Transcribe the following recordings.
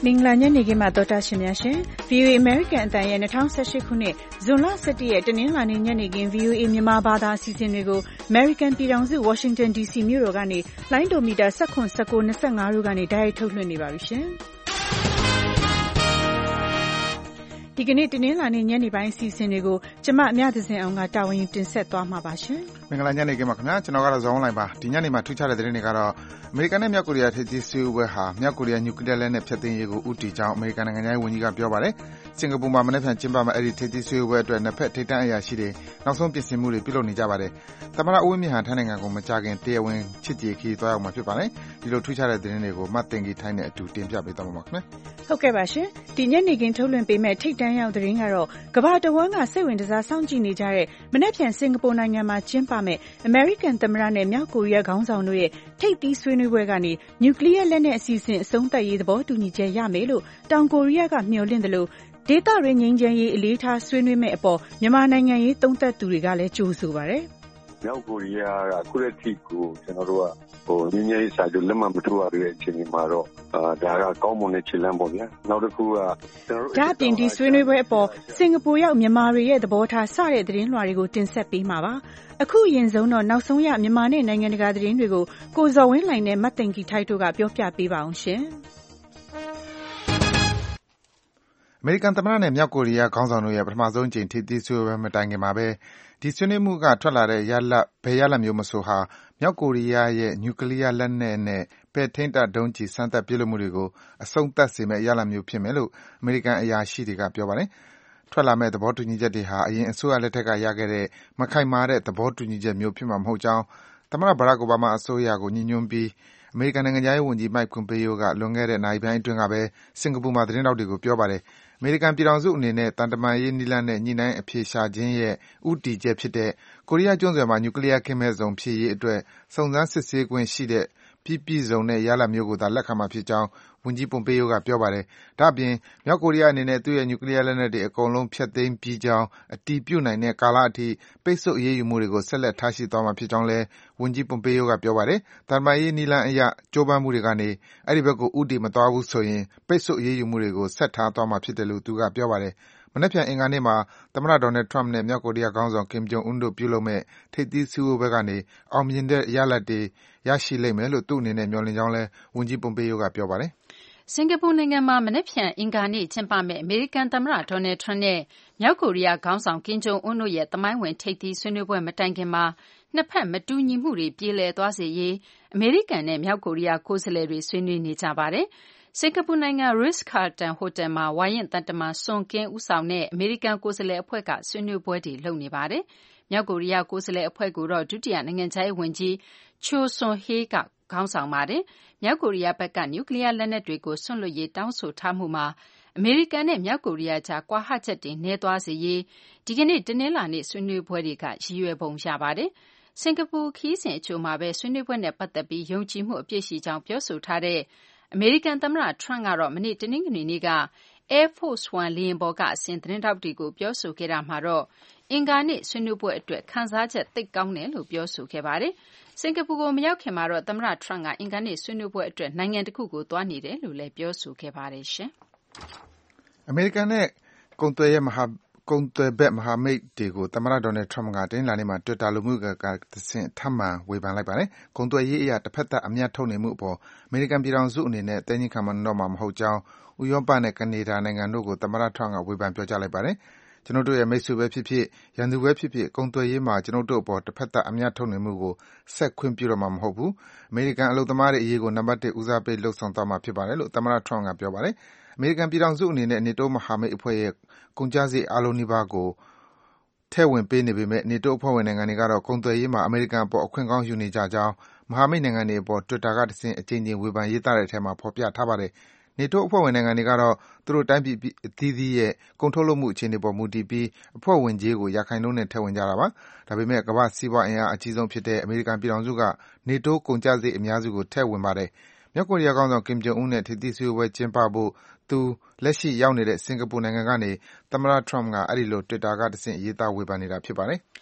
မင်္ဂလာညနေခင်းမှာတော်တာရှင်များရှင် VOA American အတန်ရဲ့2018ခုနှစ်ဇွန်လ17ရက်တနင်္လာနေ့ညနေခင်း VOA မြန်မာဘာသာအစီအစဉ်တွေကို American ပြည်ထောင်စု Washington DC မြို့တော်ကနေလိုင်းဒိုမီတာ19 19 25တို့ကနေတိုက်ရိုက်ထုတ်လွှင့်နေပါပြီရှင်ဒီကနေ့တနင်္လာနေ့ညနေပိုင်းအစီအစဉ်တွေကိုကျမအမြသဇင်အောင်ကတာဝန်ယူတင်ဆက်သွားမှာပါရှင်မင်္ဂလာညနေခင်းပါခင်ဗျာကျွန်တော်ကတော့ဇောင်းလိုင်းပါဒီညနေမှာထူးခြားတဲ့သတင်းတွေကတော့အမေရိကန်နဲ့မြောက်ကိုရီးယားထိပ်သီးဆွေးနွေးပွဲဟာမြောက်ကိုရီးယားနျူကလီးယားလက်နက်ဖျက်သိမ်းရေးကိုဦးတည်ကြောင်းအမေရိကန်နိုင်ငံသားဝန်ကြီးကပြောပါတယ်စင်ကာပူမှာမနေ့ကကျင်းပမဲ့အဲ့ဒီထိပ်သီးဆွေးနွေးပွဲအတွက်နှစ်ဖက်ထိပ်တန်းအရာရှိတွေနောက်ဆုံးပြင်ဆင်မှုတွေပြုလုပ်နေကြပါတယ်သမ္မတဦးဝင်းမြင့်ဟာထိုင်းနိုင်ငံကိုမကြာခင်တရားဝင်ချစ်ကြည်ခီးသွားရောက်မှာဖြစ်ပါတယ်ဒီလိုထူးခြားတဲ့သတင်းတွေကိုမတ်တင်ကြီးထိုင်းနဲ့အတူတင်ပြပေးသွားမှာပါခင်ဗျာဟုတ်ကဲ့ပါရှင်ဒီညနေခင်းထုတ်လွှင့်ပေးမဲ့ထိပ်တန်းရောက်သတင်းကတော့ကမ္ဘာတဝန်းကစိတ်ဝင်စားစောင့်ကြည့်နေကြတဲ့မနေ့ပြန်စင်ကာပူနိုင်ငံမှာကျင်းပမဲ့ American သမ္မတနဲ့မြောက်ကိုရီးယားခေါင်းဆောင်တို့ရဲ့ထိပ်သီးဆွေးနွေးပွဲကနေနျူကလ িয়ার လက်နက်အစီအစဉ်အဆုံးသတ်ရေးသဘောတူညီချက်ရမယ်လို့တောင်ကိုရီးယားကမျှော်လင့်တယ်လို့ဒေသရင်းငြိမ်းချမ်းရေးအလေးထားဆွေးနွေးမဲ့အပေါ်မြန်မာနိုင်ငံရေးသုံးသပ်သူတွေကလည်းကြိုးဆိုပါတယ်မြောက်ကိုရီးယားကခုရက်ထိကိုကျွန်တော်တို့ကငြိမ်းချမ်းရေးစာချုပ်လက်မှတ်မထိုးရတဲ့အချိန်ဒီမှာတော့ဒါကကောင်းမွန်တဲ့ခြေလှမ်းပေါ့ဗျာနောက်တစ်ခုကကျွန်တော်တို့ဒါပြင်ဒီဆွေးနွေးပွဲအပေါ်စင်ကာပူရောက်မြန်မာတွေရဲ့သဘောထားစတဲ့သတင်းလွှာတွေကိုတင်ဆက်ပေးမှာပါအခုအရင်ဆုံးတော့နောက်ဆုံးရမြန်မာနဲ့နိုင်ငံတကာသတင်းတွေကိုကိုဇော်ဝင်းလှိုင်နဲ့မတ်တင်ကီထိုက်တို့ကပြောပြပေးပါအောင်ရှင်အမေရိကန်သမ္မတနဲ့မြောက်ကိုရီးယားခေါင်းဆောင်တို့ရဲ့ပထမဆုံးကြိမ်ထိပ်သီးဆွေးနွေးပွဲမတိုင်ခင်မှာပဲဒီဆွေးနွေးမှုကထွက်လာတဲ့ဘယ်ရလဒ်မျိုးမဆိုဟာမြောက်ကိုရီးယားရဲ့နျူကလ িয়ার လက်နက်နဲ့ပဲ့ထိန်းတပ်ဒုံးကျည်စမ်းသပ်ပစ်လွှတ်မှုတွေကိုအဆုံးသတ်စေမယ့်ရလဒ်မျိုးဖြစ်မယ်လို့အမေရိကန်အရာရှိတွေကပြောပါတယ်ထွက်လာမဲ့သဘောတူညီချက်တွေဟာအရင်အစိုးရလက်ထက်ကရခဲ့တဲ့မခိုင်မာတဲ့သဘောတူညီချက်မျိုးဖြစ်မှာမဟုတ်ကြောင်းသမ္မတဘရက်အိုဘားမားအစိုးရကိုညှို့ညွမ်းပြီးအမေရိကန်နိုင်ငံခြားရေးဝန်ကြီး Mike Pompeo ကလွန်ခဲ့တဲ့နာရီပိုင်းအတွင်းကပဲစင်ကာပူမှာသတင်းထောက်တွေကိုပြောပါတယ်အမေရိကန်ပြည်ထောင်စုအနေနဲ့တန်တမာရေးနည်းလမ်းနဲ့ညှိနှိုင်းအဖြေရှာခြင်းရဲ့ဦးတည်ချက်ဖြစ်တဲ့ကိုရီးယားကျွန်းဆွယ်မှာနျူကလ িয়ার ကင်းမဲ့ဇုံဖြစ်ရေးအတွက်စုံစမ်းစစ်ဆေးခွင့်ရှိတဲ့ပြည့်စုံတဲ့ရလဒ်မျိုးကိုသာလက်ခံမှာဖြစ်ကြောင်းဝန်ကြီး Pompeo ကပြောပါတယ်။ဒါ့အပြင်မြောက်ကိုရီးယားအနေနဲ့သူ့ရဲ့နျူကလ িয়ার လက်နက်တွေအကုန်လုံးဖျက်သိမ်းပြီးကြောင်းအတည်ပြုနိုင်တဲ့ကာလအထိပိတ်ဆို့အရေးယူမှုတွေကိုဆက်လက်ထားရှိသွားမှာဖြစ်ကြောင်းလည်းဝန်ကြီး Pompeo ကပြောပါတယ်။သံတမန်ရေးနည်းလမ်းအရကြိုးပမ်းမှုတွေကနေအဲဒီဘက်ကိုဦးတည်မသွားဘူးဆိုရင်ပိတ်ဆို့အရေးယူမှုတွေကိုဆက်ထားသွားမှာဖြစ်တယ်လို့သူကပြောပါတယ်။မနက်ဖြန်အင်္ဂါနေ့မှာသမ္မတ Donald Trump နဲ့မြောက်ကိုရီးယားခေါင်းဆောင် Kim Jong Un တို့ပြုလုပ်မဲ့ထိပ်သီးစည်းဝေးပွဲကနေအောင်မြင်တဲ့ရလဒ်တွေရရှိလိမ့်မယ်လို့သူ့အနေနဲ့မျှော်လင့်ကြောင်းလည်းဝန်ကြီး Pompeo ကပြောပါတယ်စင်ကာပူနိုင်ငံမှာမနေ့ဖြန်အင်္ဂါနေ့ကျင်းပမဲ့အမေရိကန်သမ္မတ Donald Trump နဲ့မြောက်ကိုရီးယားခေါင်းဆောင် Kim Jong Un တို့ရဲ့သမိုင်းဝင်ထိပ်သီးဆွေးနွေးပွဲမတိုင်ခင်မှာနှစ်ဖက်မတူညီမှုတွေပြေလည်သွားစေရေးအမေရိကန်နဲ့မြောက်ကိုရီးယားကိုယ်စားလှယ်တွေဆွေးနွေးနေကြပါတယ်စင်ကာပူနိုင်ငံ Ritz-Carlton ဟိုတယ်မှာဝါရင့်သံတမန် Sung Kim ဦးဆောင်တဲ့အမေရိကန်ကိုယ်စားလှယ်အဖွဲ့ကဆွေးနွေးပွဲတွေလုပ်နေပါတယ်။မြောက်ကိုရီးယားကိုယ်စားလှယ်အဖွဲ့ကိုတော့ဒုတိယနိုင်ငံခြားရေးဝန်ကြီး Choe Son Hui ကခေါင်းဆောင်ပါတယ်။မြောက်ကိုရီးယားဘက်ကနျူကလ িয়ার လက်နက်တွေကိုစွန့်လွှတ်ရေးတောင်းဆိုထားမှုမှာအမေရိကန်နဲ့မြောက်ကိုရီးယားကြားကွာဟချက်တွေနည်းသွားစေရေးဒီကနေ့တနင်္လာနေ့ဆွေးနွေးပွဲတွေကရည်ရွယ်ပုံရပါတယ်။စင်ကာပူခရီးစဉ်အချို့မှာပဲဆွေးနွေးပွဲနဲ့ပတ်သက်ပြီးယုံကြည်မှုအပြည့်ရှိကြောင်းပြောဆိုထားတဲ့အမေရိကန်သမ္မတ Trump ကတော့မနေ့တနင်္ဂနွေနေ့က Air Force One လေယာဉ်ပေါ်ကအစဉ်သတင်းထောက်တွေကိုပြောဆိုခဲ့တာမှာတော့အင်္ဂါနေ့ဆွေးနွေးပွဲအတွက်ခံစားချက်သိပ်ကောင်းတယ်လို့ပြောဆိုခဲ့ပါတယ်။စင်ကာပူကိုမရောက်ခင်မှာတော့သမ္မတ Trump ကအင်္ဂါနေ့ဆွေးနွေးပွဲအတွက်နိုင်ငံတစ်ခုကိုသွားနေတယ်လို့လည်းပြောဆိုခဲ့ပါတယ်ရှင်။အမေရိကန်နဲ့ကုန်သွယ်ဘက်မဟာမိတ်တွေကိုသမ္မတ Donald Trump ကတနင်္လာနေ့မှာ Twitter လူမှုကွန်ရက်ကနေတဆင့်ထပ်မံဝေဖန်လိုက်ပါတယ်။ကုန်သွယ်ရေးအရတဖက်သတ်အမြတ်ထုတ်နေမှုအပေါ်အမေရိကန်ပြည်ထောင်စုအနေနဲ့သည်းညည်းခံတော့မှာမဟုတ်ကြောင်းဥရောပနဲ့ကနေဒါနိုင်ငံတို့ကိုသမ္မတ Trump ကဝေဖန်ပြောကြားလိုက်ပါတယ်။ကျွန်ုပ်တို့ရဲ့မိတ်ဆွေပဲဖြစ်ဖြစ်ရန်သူပဲဖြစ်ဖြစ်ကုန်သွယ်ရေးမှာကျွန်ုပ်တို့အပေါ်တဖက်သတ်အမြတ်ထုတ်နေမှုကိုဆက်ခွင့်ပြုတော့မှာမဟုတ်ဘူး။အမေရိကန်အလုပ်သမားတွေအရေးကိုနံပါတ်1ဦးစားပေးလှုပ်ဆောင်သွားမှာဖြစ်ပါတယ်လို့သမ္မတ Trump ကပြောပါတယ်။အမေရိကန်ပြည်ထောင်စုအနေနဲ့ NATO မဟာမိတ်အဖွဲ့ရဲ့ကုန်ကျစရိတ်အားလုံးနီးပါးကိုထည့်ဝင်ပေးနေပေမဲ့ NATO အဖွဲ့ဝင်နိုင်ငံတွေကတော့ကုန်သွယ်ရေးမှာအမေရိကန်အပေါ်အခွင့်ကောင်းယူနေကြကြောင်းမဟာမိတ်နိုင်ငံတွေအပေါ် Twitter ကတဆင့်အကြိမ်ကြိမ်ဝေဖန်ရေးသားတဲ့အထဲမှာဖော်ပြထားပါတယ်။ NATO အဖွဲ့ဝင်နိုင်ငံတွေကတော့သူတို့တိုင်းပြည်အသီးသီးရဲ့ကုန်ထုတ်လုပ်မှုအခြေအနေပေါ်မူတည်ပြီးအဖွဲ့ဝင်ကြေးကိုရာခိုင်နှုန်းနဲ့ထည့်ဝင်ကြတာပါ။ဒါပေမဲ့ကမ္ဘာ့စီးပွားအင်အားအကြီးဆုံးဖြစ်တဲ့အမေရိကန်ပြည်ထောင်စုက NATO ကုန်ကျစရိတ်အများစုကိုထည့်ဝင်ပါတယ်။မြောက်ကိုရီးယားခေါင်းဆောင် Kim Jong Un နဲ့ထိပ်သီးစည်းဝေးပွဲကျင်းပဖို့သူလက်ရှိရောက်နေတဲ့စင်ကာပူနိုင်ငံကနေသမ္မတ Trump ကအဲဒီလို Twitter ကတဆင့်ရေးသားဝေဖန်နေတာဖြစ်ပါတယ်။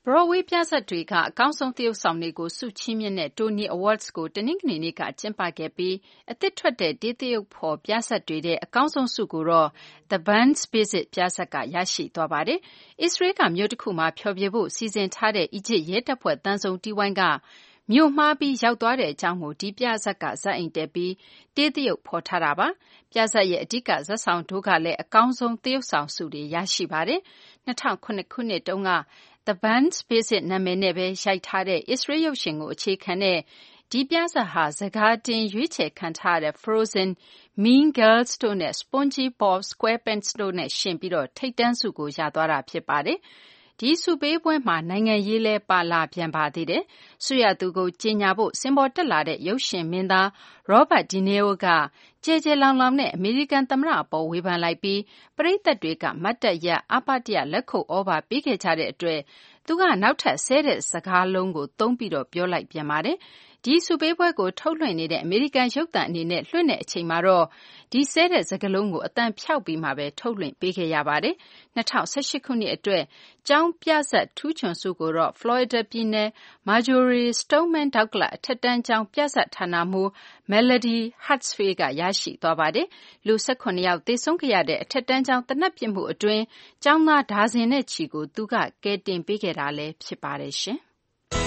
Broadway ပြဇာတ်တွေကအကောင်းဆုံးသရုပ်ဆောင်တွေကိုဆုချီးမြှင့်တဲ့ Tony Awards ကိုတနင်္ဂနွေနေ့ကကျင်းပခဲ့ပြီးအသစ်ထွက်တဲ့တေးသရုပ်ဖော်ပြဇာတ်တွေထဲအကောင်းဆုံးဆုကိုတော့ The Band's Visit ပြဇာတ်ကရရှိသွားပါတယ်။ အစ္စရေးကမြို့တစ်ခုမှာဖျော်ဖြေဖို့စီစဉ်ထားတဲ့အီဂျစ်ရဲတပ်ဖွဲ့တန်းစုံတီးဝိုင်းကမြို့မှားပြီးရောက်သွားတဲ့အကြောင်းကိုဒီပြဇာတ်ကဇာတ်အိမ်တက်ပြီးတေးသရုပ်ဖော်ထားတာပါ။ပြဇာတ်ရဲ့အဓိကဇာတ်ဆောင်တို့ကလည်းအကောင်းဆုံးသရုပ်ဆောင်ဆုတွေရရှိပါတယ်။2009ခုနှစ်တုန်းကThe Band's Visit နာမည်နဲ့ပဲရိုက်ထားတဲ့အစ္စရေးရုပ်ရှင်ကိုအခြေခံတဲ့ဒီပြဇာတ်ဟာဇာတ်ကားတင်ရွေးချယ်ခံထားတဲ့ Frozen, Mean Girls တို့နဲ့ SpongeBob SquarePants တို့နဲ့ယှဉ်ပြီးထိပ်တန်းဆုကိုရသွားတာဖြစ်ပါတယ်။ဒီဆုပေးပွဲမှာနိုင်ငံရေးလဲပါလာပြန်ပါသေးတယ်။ဆုရသူကိုကြေညာဖို့စင်ပေါ်တက်လာတဲ့ရုပ်ရှင်မင်းသား Robert De Niro ကကျဲကျဲလောင်လောင်နဲ့အမေရိကန်သမ္မတအပေါ်ဝေဖန်လိုက်ပြီးပရိသတ်တွေကမတ်တပ်ရပ်အပတရလက်ခုပ်ဩဘာပေးခဲ့ကြတဲ့အတွက်သူကနောက်ထပ်ဆဲတဲ့စကားလုံးကိုသုံးပြီးပြောလိုက်ပြန်ပါတယ်။ဒီဆုပေးပွဲကိုထုတ်လွှင့်နေတဲ့အမေရိကန်ရုပ်သံအနေနဲ့လွှင့်တဲ့အချိန်မှာတော့ဒီဆဲတဲ့စကားလုံးကိုအတန်ဖြောက်ပြီးမှပဲထုတ်လွှင့်ပေးခဲ့ရပါတယ်။2018ခုနှစ်အတွက်ကျောင်းပြဇာတ်ထူးချွန်ဆုကိုတော့ Florida ပြည်နယ် Marjory Stoneman Douglas အထက်တန်းကျောင်းပြဇာတ်ဌာနမှူး Melody Hartsfield ကရရှိသွားပါတယ်။လူ18ယောက်သေဆုံးခဲ့ရတဲ့အထက်တန်းကျောင်းသေနတ်ပစ်မှုအတွင်းကျောင်းသားဒါဇင်နဲ့ချီကိုသူကကယ်တင်ပေးခဲ့တာလည်းဖြစ်ပါတယ်ရှင်။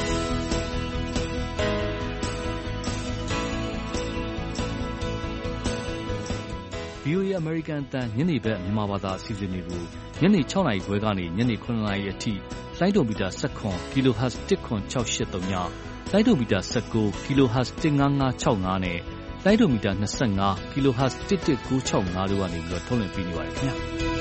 VOA American အတန်းညနေဘက်မြန်မာဘာသာအစီအစဉ်တွေကိုညနေ6နာရီခွဲကနေညနေ9နာရီအထိလိုင်းဒိုမီတာ17 kHz 10683ညလိုင်းဒိုမီတာ19 kHz 15565နဲ့လိုင်းဒိုမီတာ25 kHz 11965တို့ကနေပြီးထုတ်လွှင့်ပေးနေပါတယ်ခင်ဗျာ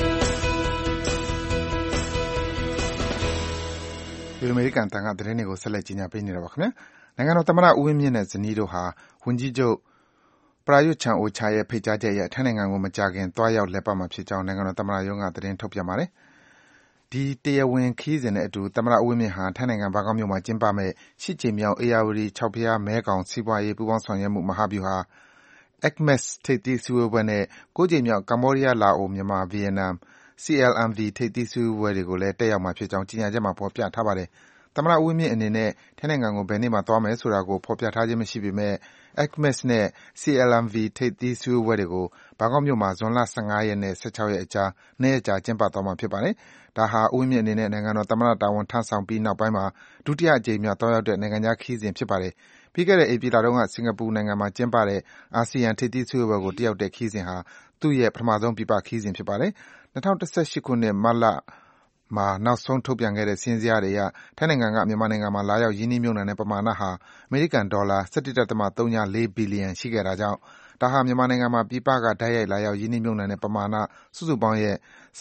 ဒီအမေရိကန်တန်ကသတင်းတွေကိုဆက်လက်ကြီးညာပေးနေတာပါခင်ဗျာနိုင်ငံတော်သမ္မတဦးဝင်းမြင့်နဲ့ဇနီးတို့ဟာဝန်ကြီးချုပ်ပရာယွတ်ချန်အိုချာရဲ့ဖိတ်ကြားချက်အရထိုင်းနိုင်ငံကိုမကြာခင်သွားရောက်လည်ပတ်မှာဖြစ်ကြောင်းနိုင်ငံတော်သမ္မတရုံးကသတင်းထုတ်ပြန်ပါတယ်။ဒီတရားဝင်ခရီးစဉ်နဲ့အတူသမ္မတဦးဝင်းမြင့်ဟာထိုင်းနိုင်ငံဘန်ကောက်မြို့မှာကျင်းပမယ့်8ကြိမ်မြောက်အေယာဝတီ6ဖျားမဲခေါင်စီးပွားရေးပူးပေါင်းဆောင်ရွက်မှုမဟာဗျူဟာ ACMES ထိပ်သီးစည်းဝေးပွဲနဲ့9ကြိမ်မြောက်ကမ္ဘောဒီးယား၊လာအို၊မြန်မာ၊ဗီယက်နမ် CLMV ထိပ်သီးစည်းဝေးပွဲတွေကိုလည်းတက်ရောက်မှာဖြစ်ကြောင်းကြေညာချက်မှာဖော်ပြထားပါတယ်။သမ္မတဦးဝင်းမြင့်အနေနဲ့ထိုင်းနိုင်ငံကိုဘယ်နေ့မှာသွားမယ်ဆိုတာကိုဖော်ပြထားခြင်းမရှိပေမဲ့ ACMES နဲ့ CLMV ထိပ်သီးစည်းဝေးပွဲတွေကိုဘန်ကောက်မြို့မှာဇွန်လ15ရက်နဲ့16ရက်အကြား2ရက်ကြာကျင်းပသွားမှာဖြစ်ပါတယ်။ဒါဟာဦးဝင်းမြင့်အနေနဲ့နိုင်ငံတော်သမ္မတတာဝန်ထမ်းဆောင်ပြီးနောက်ပိုင်းမှာဒုတိယအကြိမ်မြောက်သွားရောက်တဲ့နိုင်ငံခြားခရီးစဉ်ဖြစ်ပါတယ်။ပြီးခဲ့တဲ့ဧပြီလတုန်းကစင်ကာပူနိုင်ငံမှာကျင်းပတဲ့အာဆီယံထိပ်သီးစည်းဝေးပွဲကိုတက်ရောက်တဲ့ခရီးစဉ်ဟာသူ့ရဲ့ပထမဆုံးပြည်ပခရီးစဉ်ဖြစ်ပါတယ်။2018ခုနှစ်မတ်လမှာနောက်ဆုံးထုတ်ပြန်ခဲ့တဲ့စာရင်းဇယားတွေအရထိုင်းနိုင်ငံကမြန်မာနိုင်ငံမှာလာရောက်ရင်းနှီးမြှုပ်နှံတဲ့ပမာဏဟာအမေရိကန်ဒေါ်လာ 17.34 ဘီလီယံရှိခဲ့တာကြောင့်ဒါဟာမြန်မာနိုင်ငံမှာပြည်ပကတိုက်ရိုက်လာရောက်ရင်းနှီးမြှုပ်နှံတဲ့ပမာဏစုစုပေါင်းရဲ့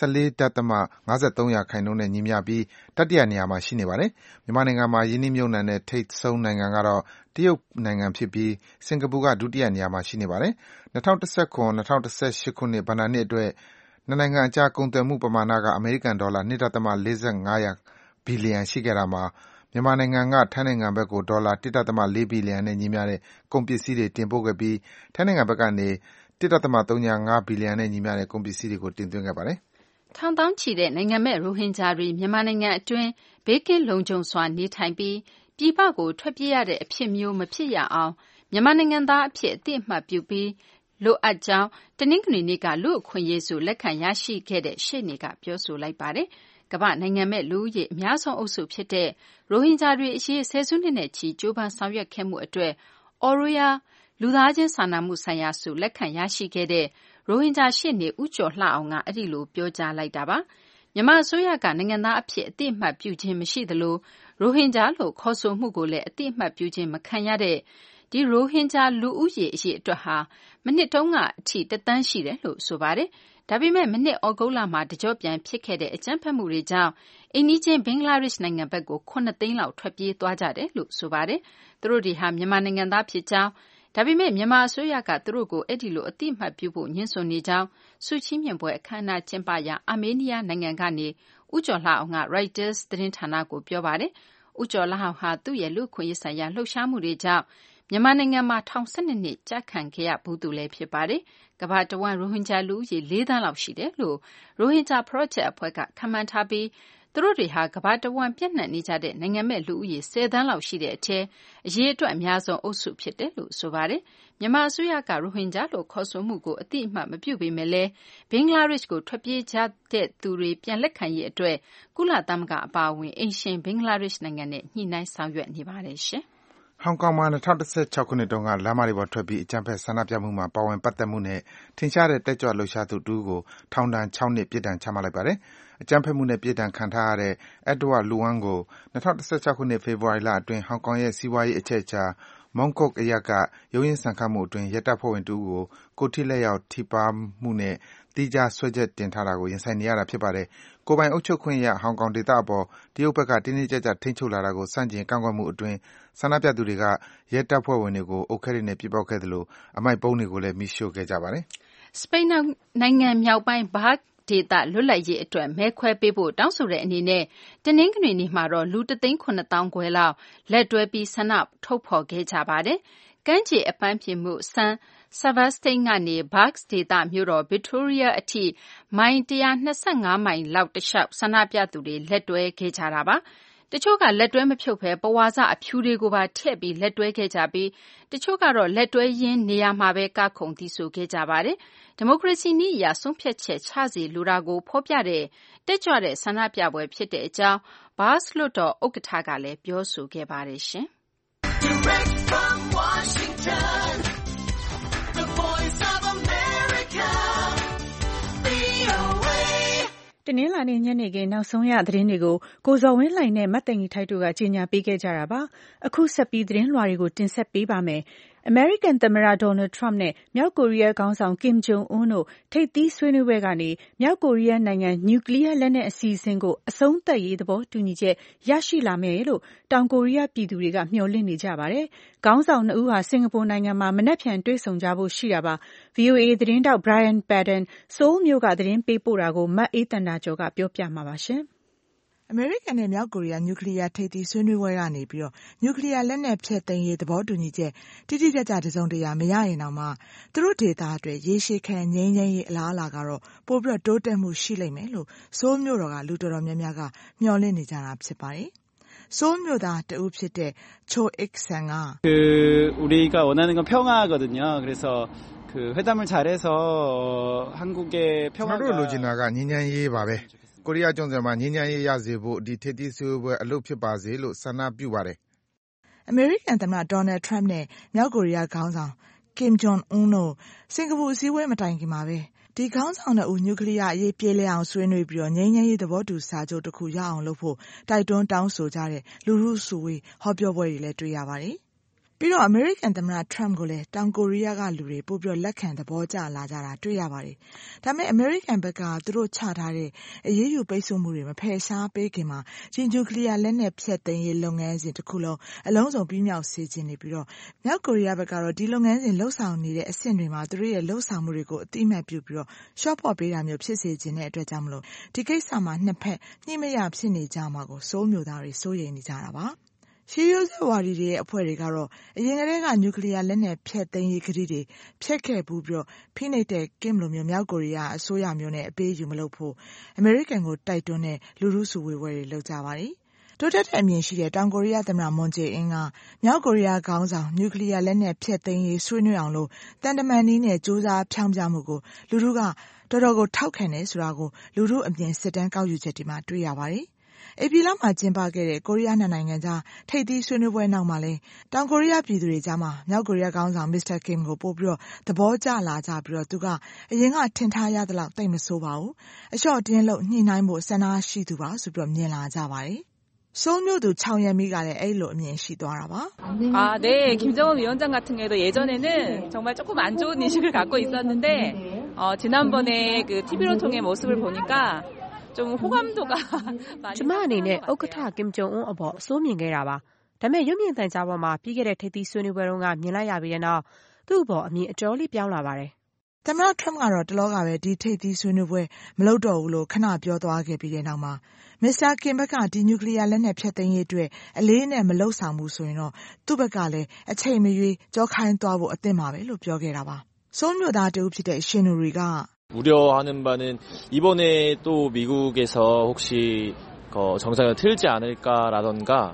14.53% နဲ့ညီမျှပြီးတတိယနေရာမှာရှိနေပါတယ်။မြန်မာနိုင်ငံမှာရင်းနှီးမြှုပ်နှံတဲ့ထိပ်ဆုံးနိုင်ငံကတော့တရုတ်နိုင်ငံဖြစ်ပြီးစင်ကာပူကဒုတိယနေရာမှာရှိနေပါတယ်။2017-2018ခုနှစ်ဘဏ္ဍာနှစ်အတွက်နှစ်နိုင်ငံအကြားကုန်သွယ်မှုပမာဏကအမေရိကန်ဒေါ်လာ 2.45 ဘီလီယံရှိခဲ့တာမှာမြန်မာနိုင်ငံကထိုင်းနိုင်ငံဘက်ကိုဒေါ်လာ 1.4 ဘီလီယံနဲ့ညီမျှတဲ့ကုန်ပစ္စည်းတွေတင်ပို့ခဲ့ပြီးထိုင်းနိုင်ငံဘက်ကနေ 1.35 ဘီလီယံနဲ့ညီမျှတဲ့ကုန်ပစ္စည်းတွေကိုတင်သွင်းခဲ့ပါတယ်။ထောင်သောင်းချီတဲ့နိုင်ငံမဲ့ရိုဟင်ဂျာတွေမြန်မာနိုင်ငံအတွင်းဘေးကင်းလုံခြုံစွာနေထိုင်ပြီးပြည်ပကိုထွက်ပြေးရတဲ့အဖြစ်မျိုးမဖြစ်ရအောင်မြန်မာနိုင်ငံသားအဖြစ်အသိအမှတ်ပြုပြီးလိုအပ်ကြောင်းတနင်္ဂနွေနေ့ကလူ့အခွင့်အရေးဆုလက်ခံရရှိခဲ့တဲ့ရှေ့နေကပြောဆိုလိုက်ပါတယ်။ကမ္ဘာနိုင်ငံမဲ့လူဦးရေအများဆုံးအုပ်စုဖြစ်တဲ့ရိုဟင်ဂျာတွေအရေးဆယ်စုနှစ်နဲ့ချီကြိုးပမ်းဆောင်ရွက်ခဲ့မှုအတွက် Aurea လူသားချင်းစာနာမှုဆိုင်ရာဆုလက်ခံရရှိခဲ့တဲ့ရိုဟင်ဂျာရှေ့နေဦးကျော်လှအောင်ကအဲ့ဒီလိုပြောကြားလိုက်တာပါ။မြန်မာအစိုးရကနိုင်ငံသားအဖြစ်အသိအမှတ်ပြုခြင်းမရှိသလိုရိုဟင်ဂျာလို့ခေါ်ဆိုမှုကိုလည်းအသိအမှတ်ပြုခြင်းမခံရတဲ့ဒီရိုဟင်ဂျာလူဦးရေအရေးအတွက်ဟာမနှစ်တုန်းကအထိ1သန်းရှိတယ်လို့ဆိုပါတယ်။ဒါပေမဲ့မနှစ်ဩဂုတ်လမှာတကြော့ပြန်ဖြစ်ခဲ့တဲ့အကြမ်းဖက်မှုတွေကြောင့်အိမ်နီးချင်းဘင်္ဂလားဒေ့ရှ်နိုင်ငံဘက်ကို9သိန်းလောက်ထွက်ပြေးသွားကြတယ်လို့ဆိုပါတယ်။သူတို့တွေဟာမြန်မာနိုင်ငံသားဖြစ်ကြောင်းဒါပေမဲ့မြန်မာအစိုးရကသူတို့ကိုအဲ့ဒီလိုအသိအမှတ်ပြုဖို့ညှင်းဆိုနေကြောင်းဆုချီးမြှင့်ပွဲအခမ်းအနားကျင်းပရာအာမေးနီးယားနိုင်ငံကနေဦးကျော်လှအောင်က Reuters သတင်းဌာနကိုပြောပါတယ်။ဦးကျော်လှအောင်ဟာသူ့ရဲ့လူ့အခွင့်အရေးဆိုင်ရာလှုပ်ရှားမှုတွေကြောင့်မြန်မာနိုင်ငံမှာထောင်12နှစ်ကြာခံခဲ့ရဘူးသူလည်းဖြစ်ပါတယ်။ကမ္ဘာတဝန်းရိုဟင်ဂျာလူဦးရေ4သန်းလောက်ရှိတယ်လို့ရိုဟင်ဂျာ Project အဖွဲ့ကခန့်မှန်းထားပြီးသူတို့တွေဟာကမ္ဘာတဝန်းပြန့်နှံ့နေကြတဲ့နိုင်ငံမဲ့လူဦးရေ10 သန်းလောက်ရှိတဲ့အထဲအရေးအတွက်အများဆုံးအုပ်စုဖြစ်တယ်လို့ဆိုပါတယ်။မြန်မာအစိုးရကရိုဟင်ဂျာလို့ခေါ်ဆိုမှုကိုအတိအမှတ်မပြုပေမဲ့လည်းဘင်္ဂလားဒေ့ရှ်ကိုထွက်ပြေးကြတဲ့သူတွေပြန်လက်ခံရေးအတွက်ကုလသမဂ္ဂအပါအဝင်အိမ်ရှင်ဘင်္ဂလားဒေ့ရှ်နိုင်ငံနဲ့ညှိနှိုင်းဆောင်ရွက်နေပါတယ်ရှင်။ဟောင်ကောင်မှာ2016ခုနှစ်တုန်းကလမ်းမတွေပေါ်ထွက်ပြီးအကြမ်းဖက်ဆန္ဒပြမှုမှာပါဝင်ပတ်သက်မှုနဲ့ထင်ရှားတဲ့တက်ကြွလှုပ်ရှားသူတဦးကိုထောင်ဒဏ်6နှစ်ပြစ်ဒဏ်ချမှတ်လိုက်ပါတယ်။အကြမ်းဖက်မှုနဲ့ပြစ်ဒဏ်ခံထားရတဲ့ Edward Luan ကို2016ခုနှစ်ဖေဖော်ဝါရီလအတွင်းဟောင်ကောင်ရဲ့စီးပွားရေးအချက်အချာMong Kok အရပ်ကရုန်းရင်းဆန်ခတ်မှုအတွင်းရဲတပ်ဖွဲ့ဝင်တဦးကိုကိုယ်ထိလက်ရောက်ထိပါးမှုနဲ့သီးခြားစွဲချက်တင်ထားတာကိုရင်ဆိုင်နေရတာဖြစ်ပါတယ်။ကိုယ်ပိုင်အုပ်ချုပ်ခွင့်ရဟောင်ကောင်ဒေသအပေါ်တရုတ်ဘက်ကတင်းတင်းကြပ်ကြပ်ထိန်းချုပ်လာတာကိုဆန့်ကျင်ကန့်ကွက်မှုအတွင်းဆန္ဒပြသူတွေကရဲတပ်ဖွဲ့ဝင်တွေကိုအုတ်ခဲတွေနဲ့ပစ်ပေါက်ခဲ့သလိုအမိုက်ပုံးတွေကိုလည်းမီးရှို့ခဲ့ကြပါတယ်။စပိန်နိုင်ငံမြောက်ပိုင်းဘာဒေသလွတ်လပ်ရေးအတွက်မဲခွဲပေးဖို့တောင်းဆိုတဲ့အနေနဲ့တနင်္ဂနွေနေ့မှာတော့လူ 1,900,000 ခွဲလောက်လက်တွဲပြီးဆန္ဒထုတ်ဖော်ခဲ့ကြပါတယ်။ကမ်းခြေအပန်းဖြေမှုSan Sebastian ကနေ Basque ဒေသမြို့တော် Vitoria အထိမိုင်125မိုင်လောက်တလျှောက်ဆန္ဒပြသူတွေလက်တွဲခဲ့ကြတာပါ။တချို့ကလက်တွဲမဖြုတ်ဘဲပဝါစအဖြူတွေကိုပါထည့်ပြီးလက်တွဲခဲ့ကြပြီးတချို့ကတော့လက်တွဲရင်းနေရာမှာပဲကခုန်သီဆိုခဲ့ကြပါတယ်။ဒီမိုကရေစီနည်းအရဆုံးဖြတ်ချက်ချစီလိုတာကိုဖော်ပြတဲ့တက်ကြွတဲ့ဆန္ဒပြပွဲဖြစ်တဲ့အကြောင်းဘားစ်လွတ်တော်ဥက္ကဋ္ဌကလည်းပြောဆိုခဲ့ပါတယ်ရှင်။ Direct from Washington, the Voice of America, VOA တနင်္လာနေ့ညနေခင်းနောက်ဆုံးရသတင်းတွေကိုကိုဇော်ဝင်းလှိုင်နဲ့မတ်သိန်ကြီးထိုက်တို့ကကြေညာပေးခဲ့ကြတာပါ။အခုဆက်ပြီးသတင်းလွှာတွေကိုတင်ဆက်ပေးပါမယ်။အမေရိကန်သမ္မတဒေါ်နယ်ထရမ့်နဲ့မြောက်ကိုရီးယားခေါင်းဆောင်ကင်ဂျုံအွန်းတို့ထိပ်သီးဆွေးနွေးပွဲကနေမြောက်ကိုရီးယားနိုင်ငံနျူကလ িয়ার လက်နက်အစီအစဉ်ကိုအဆုံးသတ်ရေးသဘောတူညီချက်ရရှိလာမယ်လို့တောင်ကိုရီးယားပြည်သူတွေကမျှော်လင့်နေကြပါတယ်။ခေါင်းဆောင်2ဦးဟာစင်ကာပူနိုင်ငံမှာမနက်ဖြန်တွေ့ဆုံကြဖို့ရှိတာပါ။ VOA သတင်းတောက် Brian Padden ဆိုးလ်မြို့ကသတင်းပေးပို့တာကိုမတ်အေးတန်တာကျော်ကပြောပြမှာပါရှင်။အမေရိကန်နဲ့မြောက်ကိုရီးယားနျူကလ িয়ার ထိပ်သီးဆွေးနွေးပွဲကနေပြီးတော့နျူကလ িয়ার လက်နက်ဖျက်သိမ်းရေးသဘောတူညီချက်တိတိကျကျတစုံတရာမရရင်တောင်မှသူတို့ဒေသအတွက်ရေရှည်ခံငြိမ်းချမ်းရေးအလားအလာကတော့ပိုပြီးတော့တိုးတက်မှုရှိလိမ့်မယ်လို့ဆိုးလ်မြို့တော်ကလူတော်တော်များများကမျှော်လင့်နေကြတာဖြစ်ပါတယ်။ဆိုးလ်မြို့သားတဦးဖြစ်တဲ့ချိုအစ်ဆန်က 우리가 원하는 건 평화거든요. 그래서 그 회담을 잘해서 한국의 평화가 ကျွန်တော်တို့လိုချင်တာကငြိမ်းချမ်းရေးပါပဲ။ကိုရီးယားကျွန်းဆွယ်မှာငြိမ်းချမ်းရေးရစေဖို့ဒီထိပ်သီးဆွေးနွေးပွဲအလုပ်ဖြစ်ပါစေလို့ဆန္ဒပြုပါတယ်။အမေရိကန်သမ္မတဒေါ်နယ်ထရမ့်နဲ့မြောက်ကိုရီးယားခေါင်းဆောင်ကင်ဂျုံအွန်းတို့စင်ကာပူအစည်းအဝေးမတိုင်ခင်မှာပဲဒီခေါင်းဆောင်2ဦးနျူကလ িয়ার အရေးပြေလည်အောင်ဆွေးနွေးပြီးတော့ငြိမ်းချမ်းရေးသဘောတူစာချုပ်တစ်ခုရအောင်လုပ်ဖို့တိုက်တွန်းတောင်းဆိုကြတဲ့လူထုစုဝေးဟောပြောပွဲတွေလည်းတွေ့ရပါတယ်။ပြီးတော့အမေရိကန်သမ္မတထရမ့်ကိုလည်းတောင်ကိုရီးယားကလူတွေပို့ပြီးလက်ခံသဘောကျလာကြတာတွေ့ရပါတယ်။ဒါပေမဲ့အမေရိကန်ဘက်ကသူတို့ချထားတဲ့အရေးယူပိတ်ဆို့မှုတွေမဖယ်ရှားပေးခင်မှာဒီနျူကလ িয়ার လက်နက်ဖျက်သိမ်းရေးလုပ်ငန်းစဉ်တစ်ခုလုံးအလုံးစုံပြီးမြောက်စေချင်နေပြီးတော့မြောက်ကိုရီးယားဘက်ကတော့ဒီလုပ်ငန်းစဉ်လှုပ်ဆောင်နေတဲ့အဆင့်တွေမှာသူတို့ရဲ့လှုပ်ဆောင်မှုတွေကိုအတိအမှတ်ပြုပြီးတော့ရှော့ဖော့ပေးတာမျိုးဖြစ်စေချင်တဲ့အတွက်ကြောင့်မလို့ဒီကိစ္စမှာနှစ်ဖက်ညှိမရဖြစ်နေကြမှာကိုဆိုးမျိုးသားတွေစိုးရိမ်နေကြတာပါ။ရှေးရိုးစွဲဝါဒီတွေရဲ့အဖွဲ့တွေကတော့အရင်ကတည်းကနျူကလ িয়ার လက်နက်ဖျက်သိမ်းရေးကတိတွေဖျက်ခဲ့ဘူးပြီးတော့ဖိနှိပ်တဲ့ကင်လိုမျိုးမြောက်ကိုရီးယားအစိုးရမျိုးနဲ့အပေးယူမလုပ်ဖို့အမေရိကန်ကိုတိုက်တွန်းတဲ့လူထုစုဝေးပွဲတွေလုပ်ကြပါတယ်။တိုးတက်တဲ့အမြင်ရှိတဲ့တောင်ကိုရီးယားသမ္မတမွန်ဂျေအင်းကမြောက်ကိုရီးယားခေါင်းဆောင်နျူကလ িয়ার လက်နက်ဖျက်သိမ်းရေးဆွေးနွေးအောင်လို့တန်တမန်နည်းနဲ့စူးစမ်းဖြောင်းပြမှုကိုလူထုကတော်တော်ကိုထောက်ခံတယ်ဆိုတာကိုလူထုအမြင်စစ်တမ်းကောက်ယူချက်တွေမှာတွေ့ရပါတယ်။ဧပြီလမှာကျင်းပခဲ့တဲ့ကိုရီးယားနိုင်ငံကြားထိပ်သီးဆွေးနွေးပွဲနောက်မှာလဲတောင်ကိုရီးယားပြည်သူတွေကြားမှာမြောက်ကိုရီးယားခေါင်းဆောင်မစ္စတာကင်ကိုပို့ပြီးတော့သဘောကျလာကြပြီးတော့သူကအရင်ကထင်ထားရသလောက်တိတ်မဆိုးပါဘူးအလျှော့တင်းလို့ညှိနှိုင်းဖို့ဆန္ဒရှိသူပါဆိုပြီးတော့မြင်လာကြပါတယ်ဆိုးမြို့သူချောင်ရမီကလည်းအဲ့လိုအမြင်ရှိသွားတာပါ 네. 김정은 위원장 같은 경우도 예전에는 정말 조금 안 좋은 인식을 갖고 있었는데 지난번에 그 TV로 통해 모습을 보니까 좀 호감도가 ကျမအနေနဲ့ဥက္ကဋ္ဌကင်ဂျုံအွန်းအပေါ်အဆိုးမြင်ခဲ့တာပါ။ဒါပေမဲ့ရုပ်မြင်သံကြားပေါ်မှာပြီးခဲ့တဲ့ထိပ်သီးဆွေးနွေးပွဲတုန်းကမြင်လိုက်ရပြီးတဲ့နောက်သူ့အပေါ်အမြင်အတော်လေးပြောင်းလာပါတယ်။သမ္မတထရမ့်ကတော့တလောကပဲဒီထိပ်သီးဆွေးနွေးပွဲမလုပ်တော့ဘူးလို့ခဏပြောသွားခဲ့ပြီးတဲ့နောက်မှာမစ္စတာကင်ဘက်ကဒီနျူကလ িয়ার လက်နက်ဖျက်သိမ်းရေးအတွက်အလေးနဲ့မလုပ်ဆောင်ဘူးဆိုရင်တော့သူ့ဘက်ကလည်းအချိန်မရွေးကြောခိုင်းသွားဖို့အသင့်ပါပဲလို့ပြောခဲ့တာပါ။ဆိုးမြို့သားတဦးဖြစ်တဲ့ရှင်နူရီက 우려하는 바는 이번에 또 미국에서 혹시 정상을 틀지 않을까라던가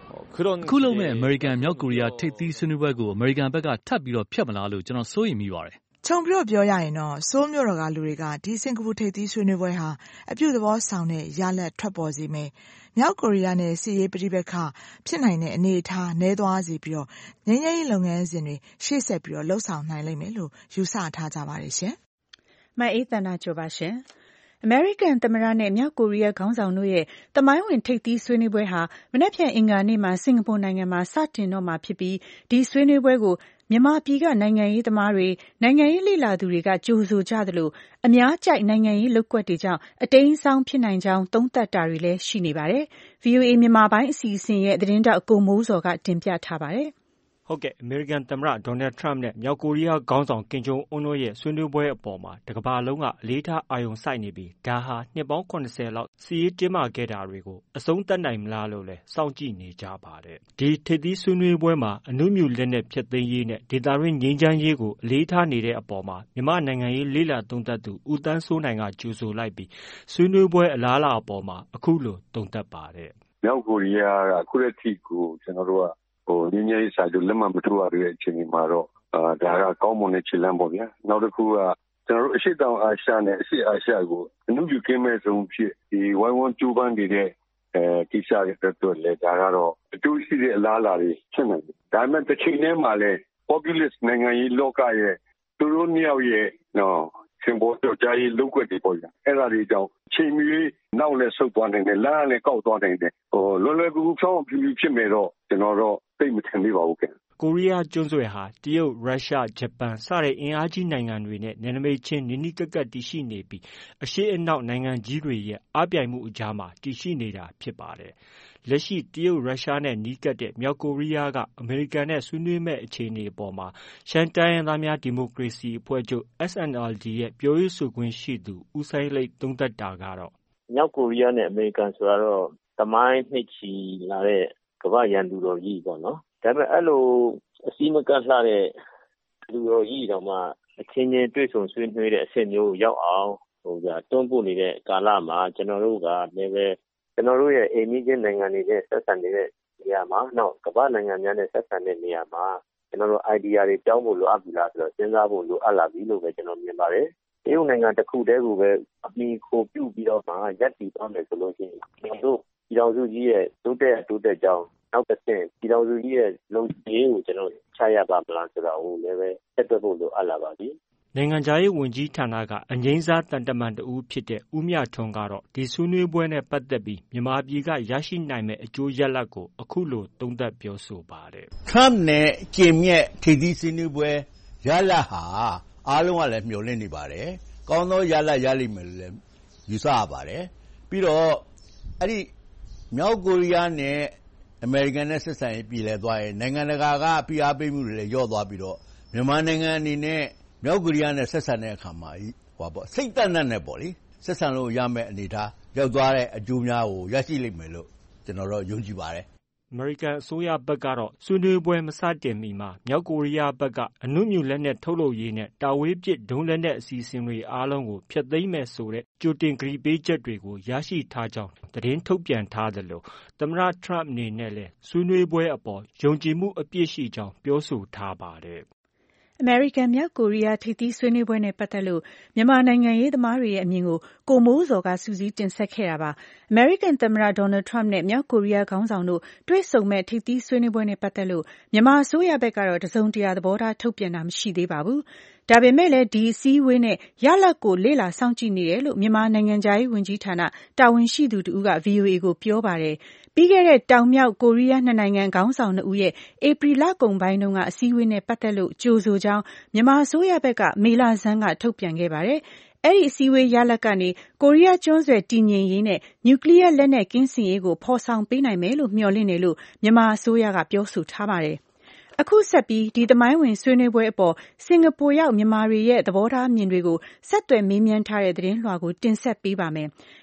그런 အခုလုံးမဲ့အမေရိကန်မြောက်ကိုရီးယားထိပ်သီးဆွေးနွေးပွဲကိုအမေရိကန်ဘက်ကထပ်ပြီးတော့ဖျက်မလားလို့ကျွန်တော်စိုးရိမ်မိပါတယ်ခြုံပြီးတော့ပြောရရင်တော့ဆိုးမြို့တော်ကလူတွေကဒီစင်ကာပူထိပ်သီးဆွေးနွေးပွဲဟာအပြုသဘောဆောင်တဲ့ရလဒ်ထွက်ပေါ်စေမယ်။မြောက်ကိုရီးယားနဲ့စစ်ရေးပဋိပက္ခဖြစ်နိုင်တဲ့အနေအထားနည်းသွားစေပြီးတော့ငြိမ်းချမ်းရေးလုပ်ငန်းစဉ်တွေရှေ့ဆက်ပြီးတော့လှုပ်ဆောင်နိုင်လိမ့်မယ်လို့ယူဆထားကြပါတယ်ရှင်။မအေးသန္တာကျော်ပါရှင်။အမေရိကန်သမ္မတနဲ့မြောက်ကိုရီးယားခေါင်းဆောင်တို့ရဲ့သမိုင်းဝင်ထိပ်သီးဆွေးနွေးပွဲဟာမနက်ဖြန်အင်္ဂါနေ့မှာစင်ကာပူနိုင်ငံမှာစတင်တော့မှာဖြစ်ပြီးဒီဆွေးနွေးပွဲကိုမြန်မာပြည်ကနိုင်ငံရေးသမားတွေနိုင်ငံရေးလေ့လာသူတွေကကြိုဆိုကြသလိုအများကြိုက်နိုင်ငံရေးလုပ်ကွက်တွေကြောင့်အတိမ်းအစောင်းဖြစ်နိုင်ကြောင်းသုံးသပ်တာတွေလည်းရှိနေပါတယ်။ VOA မြန်မာပိုင်းအစီအစဉ်ရဲ့သတင်းတောက်ကိုမိုးစောကတင်ပြထားပါတယ်။ဟုတ်ကဲ့အမေရိကန်သမ္မတဒေါ်နယ်ထရမ့်နဲ့မြောက်ကိုရီးယားခေါင်းဆောင်ကင်ဂျုံအွန်းတို့ရဲ့ဆွေးနွေးပွဲအပေါ်မှာတကမ္ဘာလုံးကအလေးထားအာရုံစိုက်နေပြီးဒါဟာနှစ်ပေါင်း80လောက်စစ်ရေးတင်းမာခဲ့တာတွေကိုအဆုံးသတ်နိုင်မလားလို့လည်းစောင့်ကြည့်နေကြပါတယ်။ဒီထိပ်သီးဆွေးနွေးပွဲမှာအနုမြူလက်နက်ဖျက်သိမ်းရေးနဲ့ဒေသတွင်းငြိမ်းချမ်းရေးကိုအလေးထားနေတဲ့အပေါ်မှာမြန်မာနိုင်ငံရေးလေ့လာသုံးသပ်သူဦးသန်းစိုးနိုင်ကကြိုဆိုလိုက်ပြီးဆွေးနွေးပွဲအလားအလာအပေါ်မှာအခုလိုသုံးသပ်ပါတယ်။မြောက်ကိုရီးယားကအခုတစ်ထိကိုကျွန်တော်တို့ကငြိမ်းချမ်းရေးစာချုပ်လက်မှတ်မထိုးရတဲ့အချိန်မှာတော့ဒါကကောင်းမွန်တဲ့ခြေလှမ်းပေါ့ဗျာနောက်တစ်ခုကကျွန်တော်တို့အရှေ့တောင်အာရှနဲ့အရှေ့အာရှကိုအနုပြုကင်းမဲ့ဆုံးဖြစ်ဒီဝိုင်းဝန်းကြိုးပမ်းနေတဲ့ကိစ္စတွေအတွက်လည်းဒါကတော့အတူရှိတဲ့အလားအလာတွေဖြစ်နိုင်တယ်ဒါပေမဲ့တစ်ချိန်တည်းမှာလည်း populist နိုင်ငံရေးလောကရဲ့သူတို့နှစ်ယောက်ရဲ့စင်ပေါ်တော့ကြားရေးလုပ်ွက်တွေပေါ့ဗျာအဲ့ဒါတွေကြောင့်ချိန်မီနောက်လည်းဆုတ်သွားနိုင်တယ်လမ်းလည်းကောက်သွားနိုင်တယ်လွယ်လွယ်ကူကူဖြောင်းဖြူဖြူဖြစ်မယ်တော့ကျွန်တော်တော့သိမထင်သေးပါဘူးခင်။ကိုရီးယားကျွန်းဆွယ်ဟာတရုတ်ရုရှားဂျပန်စတဲ့အင်အားကြီးနိုင်ငံတွေနဲ့နယ်နိမိတ်ချင်းနီးနီးကပ်ကပ်တည်ရှိနေပြီးအရှေ့အနောက်နိုင်ငံကြီးတွေရဲ့အားပြိုင်မှုအကြားမှာတည်ရှိနေတာဖြစ်ပါတယ်။လက်ရှိတရုတ်ရုရှားနဲ့နီးကပ်တဲ့မြောက်ကိုရီးယားကအမေရိကန်နဲ့ဆွေးနွေးမဲ့အခြေအနေအပေါ်မှာရှမ်းတိုင်းရင်းသားများဒီမိုကရေစီအဖွဲ့ချုပ် SNLD ရဲ့ပြောရေးဆိုခွင့်ရှိသူဦးစိုင်းလိတ်သုံးသပ်တာကတော့မြောက်ကိုရီးယားနဲ့အမေရိကန်ဆိုတာတော့သမိုင်းနှစ်ချီလာတဲ့ကမ္ဘာရန်သူတော်ကြီးပေါ့နော်ဒါပေမဲ့အဲ့လိုအစည်းမကတ်လှတဲ့လူတော်ကြီးတောင်မှအချင်းချင်းတွေ့ဆုံဆွေးနွေးတဲ့အဆင့်မျိုးရောက်အောင်တွန်းပို့နေတဲ့ကာလမှာကျွန်တော်တို့ကလည်းပဲကျွန်တော်တို့ရဲ့အိမ်နီးချင်းနိုင်ငံတွေနဲ့ဆက်ဆံနေတဲ့နေရာမှာနောက်ကမ္ဘာနိုင်ငံများနဲ့ဆက်ဆံတဲ့နေရာမှာကျွန်တော်တို့ idea တွေပြောင်းဖို့လိုအပ်ပြီလားဆိုတော့စဉ်းစားဖို့လိုအပ်လာပြီလို့ပဲကျွန်တော်မြင်ပါတယ်တရုတ်နိုင်ငံတစ်ခုတည်းကိုပဲအမီခိုပြုပြီးတော့မှရပ်တည်သွားမယ်ဆိုလို့ရှိရင်ကျွန်တော်တို့ပြည်တော်စုကြီးရဲ့တိုးတက်ကြောင်းနောက်တစ်ဆင့်ပြည်တော်စုကြီးရဲ့လုံခြုံရေးကိုကျွန်တော်ချရပါမလားဆိုတော့လည်းပဲဆက်သွယ်ဖို့လိုအပ်လာပါပြီနိုင်ငံခြားရေးဝန်ကြီးဌာနကအငြိမ်းစားတန်တမန်တဦးဖြစ်တဲ့ဦးမြထွန်းကတော့ဒီဆွေးနွေးပွဲနဲ့ပတ်သက်ပြီးမြန်မာပြည်ကရရှိနိုင်မဲ့အကျိုးရလဒ်ကိုအခုလိုသုံးသပ်ပြောဆိုပါတယ်။ Trump နဲ့ကင်ရဲ့ထိပ်သီးဆွေးနွေးပွဲရလဒ်ဟာအားလုံးကလည်းမျှော်လင့်နေပါတယ်။ကောင်းသောရလဒ်ရလိမ့်မယ်လို့လည်းယူဆရပါတယ်။ပြီးတော့အဲ့ဒီမြောက်ကိုရီးယားနဲ့အမေရိကန်နဲ့ဆက်ဆံရေးပြည်လည်သွားရင်နိုင်ငံတကာကဖိအားပေးမှုတွေလည်းလျော့သွားပြီးတော့မြန်မာနိုင်ငံအနေနဲ့မြောက်ကိုရီးယားနဲ့ဆက်ဆံတဲ့အခါမှာစိတ်သက်သက်နဲ့ပေါ့လေဆက်ဆံလို့ရမယ့်အနေအထားရောက်သွားတဲ့အကျိုးများကိုရရှိလိမ့်မယ်လို့ကျွန်တော်တို့ယုံကြည်ပါတယ်အမေရိကန်အစိုးရဘက်ကတော့ဆွေးနွေးပွဲမစတင်မီမှာမြောက်ကိုရီးယားဘက်ကအနုမြူလက်နက်ထုတ်လုပ်ရေးနဲ့တာဝေးပစ်ဒုံးလက်နက်အစီအစဉ်တွေအားလုံးကိုဖျက်သိမ်းမယ်ဆိုတဲ့ကြိုတင်ကတိပေးချက်တွေကိုရရှိထားကြောင်းသတင်းထုတ်ပြန်ထားသလိုသမ္မတထရမ့်အနေနဲ့လည်းဆွေးနွေးပွဲအပေါ်ယုံကြည်မှုအပြည့်ရှိကြောင်းပြောဆိုထားပါတယ်အမေရိကန်မြောက်ကိုရီးယားထိပ်သီးဆွေးနွေးပွဲနဲ့ပတ်သက်လို့မြန်မာနိုင်ငံရေးသမားတွေရဲ့အမြင်ကိုမိုးစောကစူးစီးတင်ဆက်ခဲ့တာပါ။အမေရိကန်သမ္မတဒေါ်နယ်ထရမ့်နဲ့မြောက်ကိုရီးယားခေါင်းဆောင်တို့တွေ့ဆုံမဲ့ထိပ်သီးဆွေးနွေးပွဲနဲ့ပတ်သက်လို့မြန်မာအစိုးရဘက်ကတော့တစုံတရာသဘောထားထုတ်ပြန်တာမရှိသေးပါဘူး။ဒါပေမဲ့လည်းဒီအစည်းအဝေးနဲ့ရလဒ်ကိုလေ့လာစောင့်ကြည့်နေတယ်လို့မြန်မာနိုင်ငံခြားရေးဝန်ကြီးဌာနတာဝန်ရှိသူတဦးက VOA ကိုပြောပါတယ်။ပြီးခဲ့တဲ့တောင်မြောက်ကိုရီးယားနှစ်နိုင်ငံခေါင်းဆောင်2ဦးရဲ့ဧပြီလကုန်ပိုင်းတုန်းကအစည်းအဝေးနဲ့ပတ်သက်လို့ကြိုဆိုကြောင်းမြန်မာအစိုးရဘက်ကမေလဆန်းကထုတ်ပြန်ခဲ့ပါတယ်။အဲ့ဒီအစည်းအဝေးရလဒ်ကနေကိုရီးယားကျွန်းဆွယ်တည်ငြိမ်ရေးနဲ့နျူကလ িয়ার လက်နက်ကင်းစင်ရေးကိုဖော်ဆောင်ပေးနိုင်မယ်လို့မျှော်လင့်တယ်လို့မြန်မာအစိုးရကပြောဆိုထားပါတယ်။အခုဆက်ပြီးဒီသမိုင်းဝင်ဆွေးနွေးပွဲအပေါ်စင်ကာပူရောက်မြန်မာတွေရဲ့သဘောထားမြင်တွေကိုဆက်သွယ်မေးမြန်းထားတဲ့သတင်းလွှာကိုတင်ဆက်ပေးပါမယ်။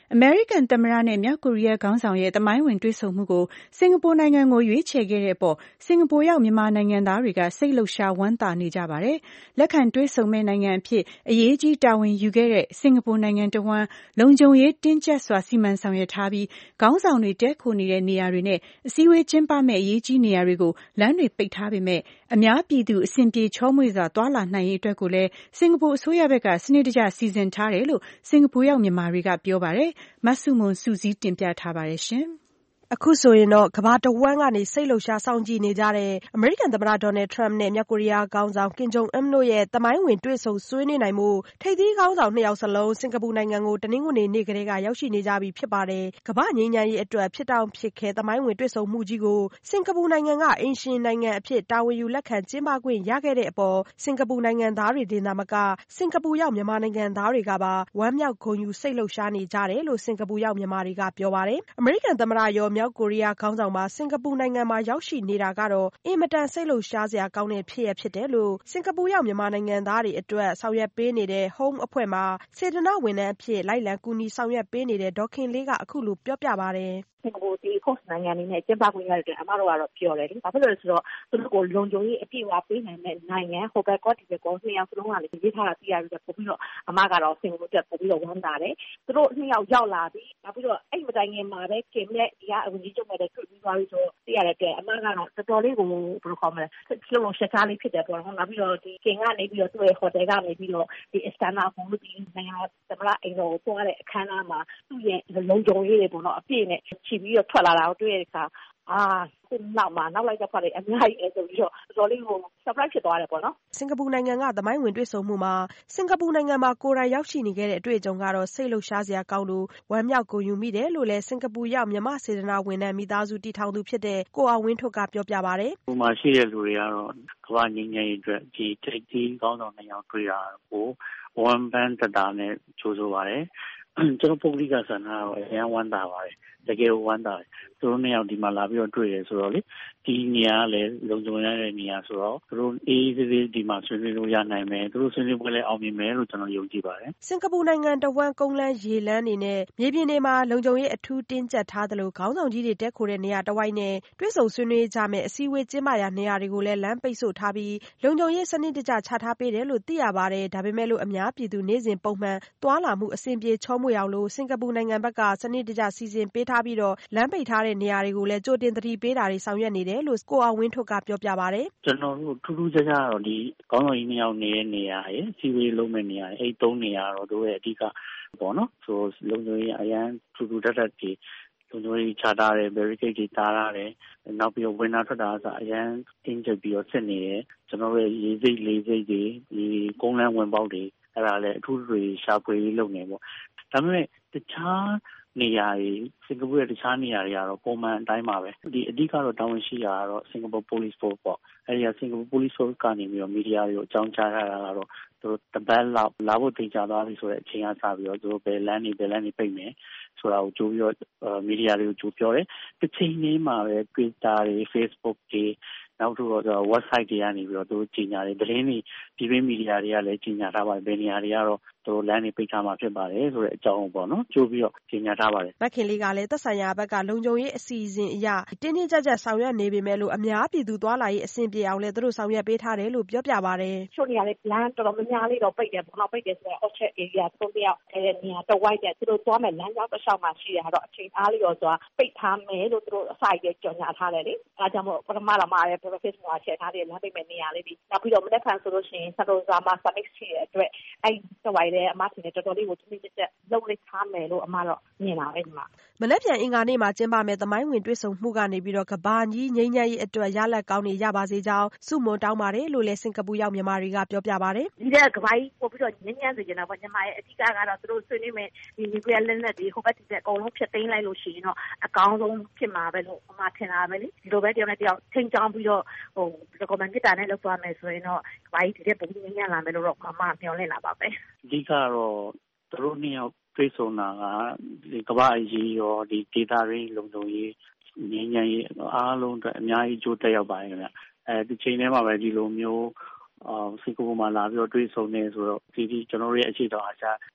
အမေရိကန်သမ္မတနဲ့မြောက်ကိုရီးယားခေါင်းဆောင်ရဲ့သမိုင်းဝင်တွေ့ဆုံမှုကိုစင်ကာပူနိုင်ငံကိုရွေးချယ်ခဲ့တဲ့အပေါ်စင်ကာပူရောက်မြန်မာနိုင်ငံသားတွေကစိတ်လှုပ်ရှားဝမ်းသာနေကြပါတယ်။လက်ခံတွေ့ဆုံမဲ့နိုင်ငံအဖြစ်အရေးကြီးတာဝန်ယူခဲ့တဲ့စင်ကာပူနိုင်ငံတဝန်းလုံခြုံရေးတင်းကျပ်စွာစီမံဆောင်ရွက်ထားပြီးခေါင်းဆောင်တွေတည်းခိုနေတဲ့နေရာတွေနဲ့အစည်းအဝေးကျင်းပမဲ့အရေးကြီးနေရာတွေကိုလမ်းတွေပိတ်ထားပေမဲ့အများပြည်သူအဆင်ပြေချောမွေ့စွာသွားလာနိုင်ရေးအတွက်ကိုလည်းစင်ကာပူအစိုးရဘက်ကစနစ်တကျစီစဉ်ထားတယ်လို့စင်ကာပူရောက်မြန်မာတွေကပြောပါတယ်။မဆုမွန်စုစည်းတင်ပြထားပါတယ်ရှင်။အခုဆိုရင်တော့ကမ္ဘာတဝန်းကနေစိတ်လှုပ်ရှားစောင့်ကြည့်နေကြတဲ့အမေရိကန်သမ္မတဒေါ်နယ်ထရမ့်နဲ့မြောက်ကိုရီးယားခေါင်းဆောင်ကင်ဂျုံအမ်တို့ရဲ့သမိုင်းဝင်တွေ့ဆုံဆွေးနွေးနိုင်မှုထိပ်သီးခေါင်းဆောင်2ယောက်စလုံးစင်ကာပူနိုင်ငံကိုတနင်္ဂနွေနေ့ကလေးကရောက်ရှိနေကြပြီဖြစ်ပါတယ်။ကမ္ဘာငြိမ်းချမ်းရေးအတွက်ဖြစ်တောင့်ဖြစ်ခဲသမိုင်းဝင်တွေ့ဆုံမှုကြီးကိုစင်ကာပူနိုင်ငံကအိမ်ရှင်နိုင်ငံအဖြစ်တာဝန်ယူလက်ခံကျင်းပခွင့်ရခဲ့တဲ့အပေါ်စင်ကာပူနိုင်ငံသားတွေတင်သာမကစင်ကာပူရောက်မြန်မာနိုင်ငံသားတွေကပါဝမ်းမြောက်ဂုဏ်ယူစိတ်လှုပ်ရှားနေကြတယ်လို့စင်ကာပူရောက်မြန်မာတွေကပြောပါတယ်။အမေရိကန်သမ္မတရောမြောက်ကိုရီးယားခေါင်းဆောင်မှာစင်ကာပူနိုင်ငံမှာရောက်ရှိနေတာကတော့အင်မတန်စိတ်လှုပ်ရှားစရာကောင်းတဲ့ဖြစ်ရပ်ဖြစ်တယ်လို့စင်ကာပူရောက်မြန်မာနိုင်ငံသားတွေအတွက်ဆောင်ရွက်ပေးနေတဲ့ Home အဖွဲ့မှာစေတနာ့ဝန်ထမ်းအဖြစ်လိုက်လံကူညီဆောင်ရွက်ပေးနေတဲ့ဒေါ်ခင်လေးကအခုလိုပြောပြပါတယ်။စင်ကာပူဒီ host နိုင်ငံအနေနဲ့ကျင်းပခွင့်ရတဲ့အတွက်အမတို့ကတော့ပြောတယ်လေ။ဘာဖြစ်လို့လဲဆိုတော့သူတို့ကိုလုံခြုံရေးအပြည့်အဝပေးနိုင်တဲ့နိုင်ငံဟိုဘက်ကောဒီဘက်ကော2ယောက်စလုံးကလည်းရေးထားတာသိရပြီးတော့ပို့ပြီးတော့အမကတော့စင်ကာပူတက်ပို့ပြီးတော့ဝမ်းသာတယ်။သူတို့2ယောက်ရောက်လာပြီးနောက်ပြီးတော့အဲ့မတိုင်ခင်မှာပဲကင်နဲ့ဒီကအဝင်ကြီးချုပ်နဲ့တွေ့ပြီးသွားပြီးဆိုသိရတဲ့အတွက်အမကတော့တော်တော်လေးကိုဘယ်လိုခေါ်မလဲလှုပ်ရှက်သားလေးဖြစ်တယ်ပေါ့နော်။နောက်ပြီးတော့ဒီကင်ကနေပြီးတော့သူ့ရဲ့ဟိုတယ်ကနေပြီးတော့ဒီအစတန်နာကိုဒီနိုင်ငံသမ္မတအိမ်တော်ကိုသွားတဲ့အခမ်းအနားမှာသူ့ရဲ့လုံခြုံရေးတွေပေါ့နော်အပြည့်နဲ့ချီပြီးတော့ထွက်လာတာကိုတွေ့ရတဲ့အခါခုနောက်လိုက်တဲ့ဖွဲ့တွေအများကြီးဆိုပြီးတော့တော်တော်လေးကို surprise ဖြစ်သွားတယ်ပေါ့နော်စင်ကာပူနိုင်ငံကသမိုင်းဝင်တွေ့ဆုံမှုမှာစင်ကာပူနိုင်ငံမှာကိုယ်တိုင်ရောက်ရှိနေခဲ့တဲ့အတွေ့အကြုံကတော့စိတ်လှုပ်ရှားစရာကောင်းလို့ဝမ်းမြောက်ဂုဏ်ယူမိတယ်လို့လည်းစင်ကာပူရောက်မြန်မာစေတနာဝန်ထမ်းမိသားစုတည်ထောင်သူဖြစ်တဲ့ကိုအောင်ဝင်းထွဋ်ကပြောပြပါတယ်။ဒီမှာရှိတဲ့လူတွေကတော့ကမ္ဘာငြိမ်းချမ်းရေးအတွက်ဒီထိပ်သီးခေါင်းဆောင်2ယောက်တွေ့တာကိုဝမ်းပန်းတတာနဲ့ကြိုးဆိုပါတယ်။ကျွန်တော်ပုဂ္ဂလိကဆန္ဒကတော့အရင်ဝမ်းသာပါတယ်။တကယ်ဝမ်းသာတယ်။သူတို့2ယောက်ဒီမှာလာပြီးတော့တွေ့တယ်ဆိုတော့လေဒီနေရာကလည်းလုံခြုံရတဲ့နေရာဆိုတော့သူတို့အေးအေးဆေးဆေးဒီမှာဆွေးနွေးလို့ရနိုင်မယ်။သူတို့ဆွေးနွေးပွဲလည်းအောင်မြင်မယ်လို့ကျွန်တော်ယုံကြည်ပါတယ်။စင်ကာပူနိုင်ငံတဝန်းကုန်းလမ်းရေလမ်းတွေနဲ့မြေပြင်တွေမှာလုံခြုံရေးအထူးတင်းကျပ်ထားသလိုခေါင်းဆောင်ကြီးတွေတက်ခိုတဲ့နေရာတစ်ဝိုက်နဲ့တွေ့ဆုံဆွေးနွေးကြမယ့်အစည်းအဝေးကျင်းပရာနေရာတွေကိုလည်းလမ်းပိတ်ဆို့ထားပြီးလုံခြုံရေးစနစ်တကျချထားပေးတယ်လို့သိရပါတယ်။ဒါပေမဲ့လို့အများပြည်သူနေ့စဉ်ပုံမှန်သွားလာမှုအဆင်ပြေချောမွေ့အောင်လို့စင်ကာပူနိုင်ငံဘက်ကစနစ်တကျစီစဉ်ပေးထားပြီးတော့လမ်းပိတ်ထားတဲ့နေရာတွေကိုလည်းကြိုတင်သတိပေးတာတွေဆောင်ရွက်နေတယ်လို့ကိုအောင်ဝင်းထွဋ်ကပြောပြပါတယ်။ကျွန်တော်တို့ထူးထူးခြားခြားတော့ဒီခေါင်းဆောင်ကြီး2ယောက်နေတဲ့နေရာရယ်စီဝေးလုံးမဲ့နေရာအဲ့3နေရာတော့တို့ရဲ့အဓိကပေါ့နော်ဆိုလုံခြုံရေးအရန်ထူးထူးထပ်ထပ်ကြီးလုံခြုံရေးချထားတယ် barricade တွေတားထားတယ်နောက်ပြီးတော့ဝင်လာထွက်တာအရန်တင်းကျပ်ပြီးတော့စစ်နေတယ်ကျွန်တော်ရဲ့ရေးစိတ်လေးစိတ်တွေဒီကုန်းလမ်းဝင်ပေါက်တွေအဲ့ဒါလည်းအထူးတွေရှာဖွေရေးလုပ်နေပေါ့ဒါပေမဲ့တခြားနေရာတွေစင်ကာပူရဲ့တခြားနေရာတွေကတော့ပုံမှန်အတိုင်းပါပဲဒီအဓိကတော့တာဝန်ရှိတာကတော့စင်ကာပူ police force ပေါ့အဲဒီကစင်ကာပူ police force ကနေပြီးတော့မီဒီယာတွေကိုအကြောင်းကြားရတာကတော့သူတို့တပတ်လောက်လာဖို့တင်ကြသွားပြီဆိုတဲ့အချိန်ကစပြီးတော့သူတို့ဘယ်လမ်းတွေပိတ်မယ်ဆိုတာကိုကြိုးပြီးတော့မီဒီယာတွေကိုကြိုးပြောတယ်တစ်ချိန်လေးမှာပဲ Twitter တွေ Facebook တွေနောက်တော့ website တွေကနေပြီးတော့သူတို့ကြီးညာတယ်သတင်းတွေဒီပင်းမီဒီယာတွေကလည်းကြီးညာထားပါတယ်ဘယ်နေရာတွေကတော့သူတို့လမ်းတွေပိတ်ထားမှာဖြစ်ပါတယ်ဆိုတဲ့အကြောင်းပေါ့နော်ကြိုးပြီးတော့ကြီးညာထားပါတယ်မခင်လေးကလည်းသက်ဆိုင်ရာဘက်ကလုံခြုံရေးအစီအစဉ်အရတင်းတင်းကြပ်ကြပ်ဆောင်ရွက်နေပေမဲ့လို့အများပြည်သူသွားလာရေးအဆင်ပြေအောင်လည်းသူတို့ဆောင်ရွက်ပေးထားတယ်လို့ပြောပြပါတယ်ချို့နေရာလေးလမ်းတော်တော်များများလေးတော့ပိတ်တယ်ပေါ့နော်ပိတ်တယ်ဆိုတော့ Orchard area သုံးတယောက်အဲ့ဒီနေရာတစ်ဝိုက်တဲ့သူတို့သွားမယ်လမ်းကြောင်းတစ်လျှောက်မှာရှိရတော့အချိန်အားလျော်စွာပိတ်ထားမယ်လို့သူတို့အစိုက်ရဲ့ကြော်ညာထားတယ်လေအဲဒါကြောင့်မို့ပထမတော့မှာရဲ profit မှာချက်ထားတယ်လမ်းပိတ်မဲ့နေရာလေးပြီးနောက်ပြီးတော့မနေ့ကဆိုလို့ရှိရင်စတိုဇာမှာ summit ရှိတဲ့အတွက်အဲ့တစ်ဝိုက်လည်းအမထင်တယ်တော်တော်လေးကိုသူတို့တက်လုပ်လိုက်ထားမယ်လို့အမတော့မြင်လာတယ်ဒီမှာမနေ့ပြန်အင်္ဂါနေ့မှာကျင်းပမဲ့သမိုင်းဝင်တွေ့ဆုံမှုကနေပြီးတော့ကဘာကြီးငြိမ်းချမ်းရေးအတွက်ရလဒ်ကောင်းတွေရပါစေကြောင်းဆုမွန်တောင်းပါတယ်လို့လည်းစင်ကာပူရောက်မြန်မာတွေကပြောပြပါတယ်ဒီတဲ့ကဘာကြီးပို့ပြီးတော့ငြိမ်းချမ်းစေချင်တာပေါ့ညီမရဲ့အဓိကကတော့သူတို့ဆွေးနွေးမယ်ဒီ nuclear လက်နက်တွေဟိုဘက်ဒီဘက်အကုန်လုံးဖျက်သိမ်းလိုက်လို့ရှိရင်တော့အကောင်းဆုံးဖြစ်မှာပဲလို့အမထင်တာပဲလေဒီလိုပဲတယောက်နဲ့တယောက်ထိန်းချောင်းပြီးတော့recommend ပြတာနဲ့လုပ်သွားမယ်ဆိုရင်တော့ကဘာကြီးဒီတဲ့ပုံငြိမ်းချမ်းလာမယ်လို့တော့အမမျှော်လင့်လာပါပဲအဓိကတော့သူတို့2ယောက်တွေ့ဆုံတာကဒီကမ္ဘာအရေးရောဒီဒေတာရင်းလုံခြုံရေးငြိမ်းချမ်းရေးအားလုံးအတွက်အများကြီးကြိုးတက်ရောက်ပါတယ်ခင်ဗျဒီချိန်ထဲမှာပဲဒီလိုမျိုးစင်ကာပူမှာလာပြီးတော့တွေ့ဆုံနေဆိုတော့ဒီကျွန်တော်တို့ရဲ့အခြေတော်အားချ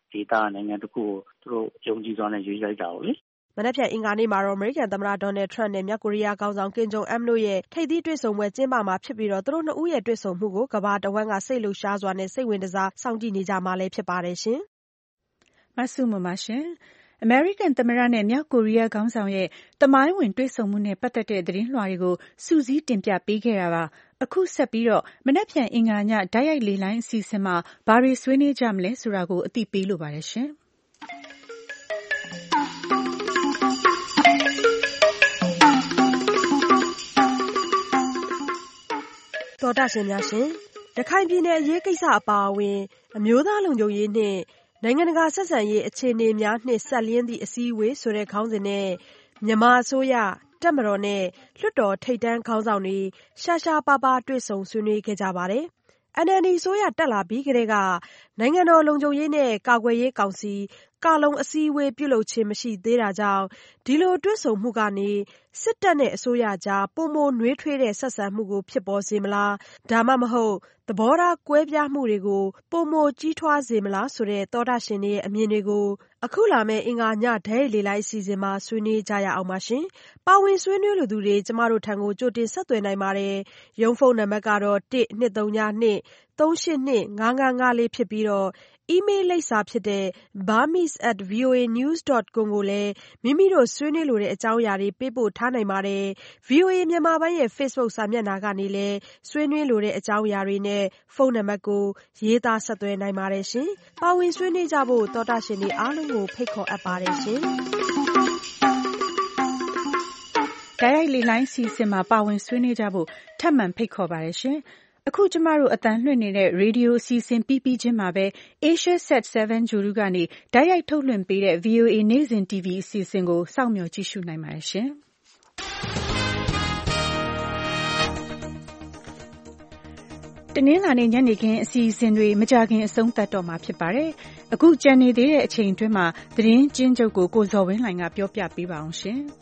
ဒေသနိုင်ငံတစ်ခုကိုသူတို့ယုံကြည်စွာနဲ့ရွေးလိုက်တာကိုလေမနက်ဖြန်အင်္ဂါနေ့မှာတော့အမေရိကန်သမ္မတ Donald Trump နဲ့မြောက်ကိုရီးယားခေါင်းဆောင် Kim Jong Un တို့ရဲ့ထိပ်သီးတွေ့ဆုံပွဲကျင်းပမှာဖြစ်ပြီးတော့သူတို့နှစ်ဦးရဲ့တွေ့ဆုံမှုကိုကမ္ဘာတဝန်းကစိတ်လှုပ်ရှားစွာနဲ့စိတ်ဝင်တစားစောင့်ကြည့်နေကြမှာလည်းဖြစ်ပါတယ်ရှင်။မဆုမမရှင်အမေရိကန်သမ္မတနဲ့မြောက်ကိုရီးယားခေါင်းဆောင်ရဲ့သမိုင်းဝင်တွေ့ဆုံမှုနဲ့ပတ်သက်တဲ့သတင်းလွှာတွေကိုစူးစီးတင်ပြပေးခဲ့တာပါ။အခုဆက်ပြီးတော့မနက်ဖြန်အင်္ဂါညတိုက်ရိုက်လေလိုင်းအစီအစဉ်မှာဘာတွေဆွေးနွေးကြမလဲဆိုတာကိုအသိပေးလိုပါတယ်ရှင်။တော်တာရှင်များရှင်ရခိုင်ပြည်နယ်အရေးကိစ္စအပါအဝင်အမျိုးသားလုံခြုံရေးနှင့်နိုင်ငံတကာဆက်ဆံရေးအခြေအနေများနှင့်ဆက်လျင်းသည့်အစည်းအဝေးဆိုတဲ့ခေါင်းစဉ်နဲ့မြန်မာအစိုးရတပ်မတော်နဲ့လွှတ်တော်ထိပ်တန်းခေါင်းဆောင်တွေရှားရှားပါးပါးတွေ့ဆုံဆွေးနွေးခဲ့ကြပါတယ်။ NLD အစိုးရတက်လာပြီးကတည်းကနိုင်ငံတော်လုံခြုံရေးနဲ့ကာကွယ်ရေးကောင်စီကာလုံအစည်းအဝေးပြုလုပ်ခြင်းမရှိသေးတာကြောင့်ဒီလိုတွေ့ဆုံမှုကနေစစ်တပ်နဲ့အစိုးရကြားပိုမိုနွေးထွေးတဲ့ဆက်ဆံမှုကိုဖြစ်ပေါ်စေမလားဒါမှမဟုတ်သဘောထားကွဲပြားမှုတွေကိုပိုမိုကြီးထွားစေမလားဆိုတဲ့သောတာရှင်တွေရဲ့အမြင်တွေကိုအခုလာမယ့်အင်္ဂါညဓာတ်ရိုက်လေလိုင်းအစီအစဉ်မှာဆွေးနွေးကြရအောင်ပါရှင်။ပါဝင်ဆွေးနွေးလိုသူတွေကျမတို့ထံကိုကြိုတင်ဆက်သွယ်နိုင်ပါတယ်။ရုံးဖုန်းနံပါတ်ကတော့ 1-232-382-5554 ဖြစ်ပြီးတော့အီးမေးလ်လိပ်စာဖြစ်တဲ့ burmese@voanews.com ကိုလည်းမိမိတို့ဆွေးနွေးလိုတဲ့အကြောင်းအရာတွေပေးပို့ထားနိုင်ပါတယ်။ VOA မြန်မာပိုင်းရဲ့ Facebook စာမျက်နှာကနေလည်းဆွေးနွေးလိုတဲ့အကြောင်းအရာတွေနဲ့ဖုန်းနံပါတ်ကိုရေးသားဆက်သွယ်နိုင်ပါတယ်ရှင်။ပါဝင်ဆွေးနွေးကြဖို့သောတာရှင်တွေအားလုံးကိုဖိတ်ခေါ်အပ်ပါတယ်ရှင်။တိုက်ရိုက်လေလိုင်းစီစဉ်မှာပါဝင်ဆွေးနွေးကြဖို့ထပ်မံဖိတ်ခေါ်ပါတယ်ရှင်။အခုကျမတို့အတန်လွှင့်နေတဲ့ရေဒီယိုအစီအစဉ်ပြီးချင်းမှာပဲ Asia Set 7 ဂြိုလ်တုကနေတိုက်ရိုက်ထုတ်လွှင့်ပေးတဲ့ VOA နေ့စဉ် TV အစီအစဉ်ကိုစောင့်မျှော်ကြည့်ရှုနိုင်ပါတယ်ရှင်။တနင်္လာနေ့ညနေခင်းအစီအစဉ်တွေမကြာခင်အဆုံးသတ်တော့မှာဖြစ်ပါတယ်။အခုကြံနေသေးတဲ့အချိန်အတွင်းမှာသတင်းကျဉ်းချုပ်ကိုဇော်ဝင်းလှိုင်ကပြောပြပေးပါအောင်ရှင်။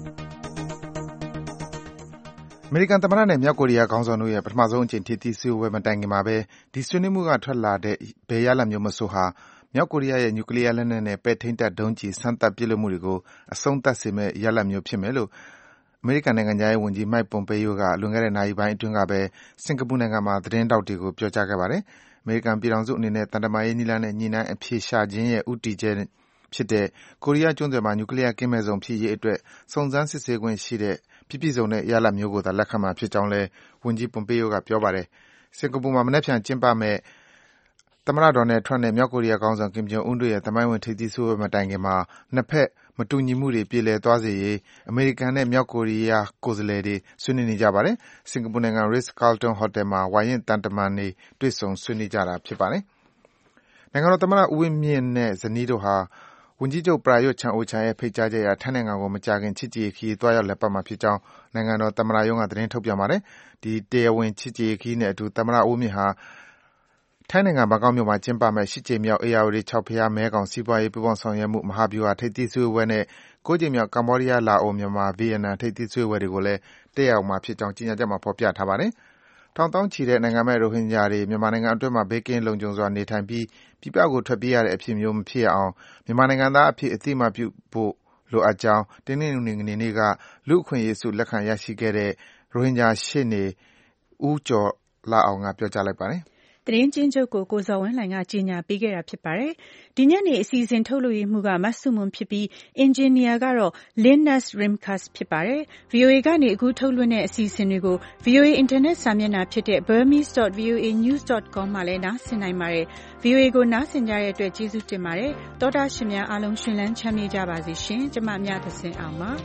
အမေရိကန်သမ္မတနဲ့မြောက်ကိုရီးယားခေါင်းဆောင်တို့ရဲ့ပထမဆုံးအကြိမ်ထိပ်သီးစည်းဝေးပွဲမတိုင်ခင်မှာပဲဒီဆွေးနွေးမှုကထွက်လာတဲ့ဘယ်ရလဒ်မျိုးမဆိုဟာမြောက်ကိုရီးယားရဲ့နျူကလီးယားလက်နက်နဲ့ပဲ့ထိန်းတပ်ဒုံးကျည်စမ်းသပ်ပစ်လွှတ်မှုတွေကိုအဆုံးသတ်စေမယ့်ရလဒ်မျိုးဖြစ်မယ်လို့အမေရိကန်နိုင်ငံခြားရေးဝန်ကြီး Mike Pompeo ကလွန်ခဲ့တဲ့နာရီပိုင်းအတွင်းကပဲစင်ကာပူနိုင်ငံမှာသတင်းထောက်တွေကိုပြောကြားခဲ့ပါတယ်။အမေရိကန်ပြည်ထောင်စုအနေနဲ့သံတမန်ရေးနည်းလမ်းနဲ့ညှိနှိုင်းအဖြေရှာခြင်းရဲ့ဦးတည်ချက်ဖြစ်တဲ့ကိုရီးယားကျွန်းဆွယ်မှာနျူကလီးယားကင်းမဲ့ဇုံဖြစ်ရေးအတွက်စုံစမ်းစစ်ဆေးခွင့်ရှိတဲ့ပြည့်စုံတဲ့ရလဒ်မျိုးကိုသာလက်ခံမှာဖြစ်ကြောင်းလည်းဝန်ကြီး Pompeo ကပြောပါတယ်။စင်ကာပူမှာမနက်ဖြန်ကျင်းပမယ့်သမ္မတ Donald Trump နဲ့မြောက်ကိုရီးယားခေါင်းဆောင် Kim Jong Un တို့ရဲ့သမိုင်းဝင်ထိပ်သီးစည်းဝေးပွဲမတိုင်ခင်မှာနှစ်ဘက်မတူညီမှုတွေပြေလည်သွားစေရေးအမေရိကန်နဲ့မြောက်ကိုရီးယားကိုယ်စားလှယ်တွေဆွေးနွေးနေကြပါတယ်။စင်ကာပူနိုင်ငံ Ritz-Carlton ဟိုတယ်မှာဝါရင့်သံတမန်တွေတွေ့ဆုံဆွေးနွေးကြတာဖြစ်ပါတယ်။နိုင်ငံတော်သမ္မတဦးဝင်းမြင့်နဲ့ဇနီးတို့ဟာဝန်ကြီးချုပ် Prayut Chan-o-cha ရဲ့ဖိတ်ကြားချက်အရထိုင်းနိုင်ငံကိုမကြာခင်ချစ်ကြည်ရေးခရီးသွားရောက်လည်ပတ်မှာဖြစ်ကြောင်းနိုင်ငံတော်သမ္မတရုံးကသတင်းထုတ်ပြန်ပါတယ်။ဒီတရားဝင်ချစ်ကြည်ရေးခရီးနဲ့အတူသမ္မတဦးမြင့်ဟာထိုင်းနိုင်ငံဘန်ကောက်မြို့မှာကျင်းပမယ့်8ကြိမ်မြောက်ဧရာဝတီ6ဘုရားမဲခေါင်စီးပွားရေးပူးပေါင်းဆောင်ရွက်မှုမဟာဗျူဟာထိပ်သီးစည်းဝေးပွဲနဲ့9ကြိမ်မြောက်ကမ္ဘောဒီးယား၊လာအို၊မြန်မာ၊ဗီယက်နမ်ထိပ်သီးစည်းဝေးပွဲတွေကိုလည်းတက်ရောက်မှာဖြစ်ကြောင်းကြေညာချက်မှာဖော်ပြထားပါတယ်။ထောင်သောင်းချီတဲ့နိုင်ငံမဲ့ရိုဟင်ဂျာတွေမြန်မာနိုင်ငံအတွင်းမှာဘေးကင်းလုံခြုံစွာနေထိုင်ပြီးပြည်ပကိုထွက်ပြေးရတဲ့အဖြစ်မျိုးမဖြစ်ရအောင်မြန်မာနိုင်ငံသားအဖြစ်အသိအမှတ်ပြုဖို့လိုအပ်ကြောင်းတနင်္ဂနွေနေ့ကလူ့အခွင့်အရေးဆုလက်ခံရရှိခဲ့တဲ့ရိုဟင်ဂျာရှေ့နေဦးကျော်လှအောင်ကပြောကြားလိုက်ပါတယ်။သတင်းကျဉ်းချုပ်ကိုဇော်ဝင်းလှိုင်ကကြေညာပေးခဲ့တာဖြစ်ပါတယ်။ဒီညနေအစီအစဉ်ထုတ်လွှင့်ရေးမှူးကမဆုမွန်ဖြစ်ပြီးအင်ဂျင်နီယာကတော့ Linus Rimkus ဖြစ်ပါတယ်။ VOA ကနေအခုထုတ်လွှင့်တဲ့အစီအစဉ်တွေကို VOA အင်တာနက်စာမျက်နှာဖြစ်တဲ့ burmese.voanews.com မှာလည်းနားဆင်နိုင်ပါတယ်။ VOA ကိုနားဆင်ကြတဲ့အတွက်ကျေးဇူးတင်ပါတယ်။သောတာရှင်များအားလုံးရှင်လန်းချမ်းမြေ့ကြပါစေရှင်။ကျမမြသဇင်အောင်ပါ။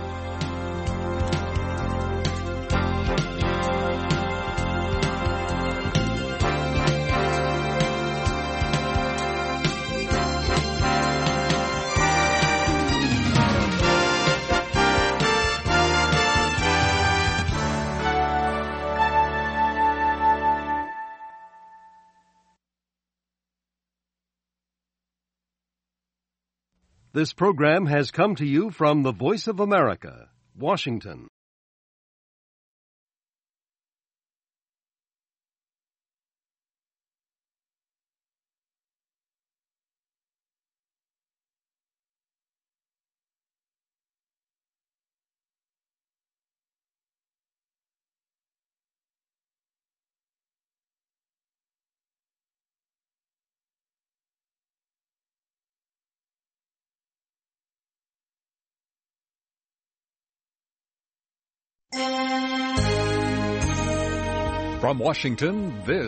This program has come to you from the Voice of America, Washington. From Washington, this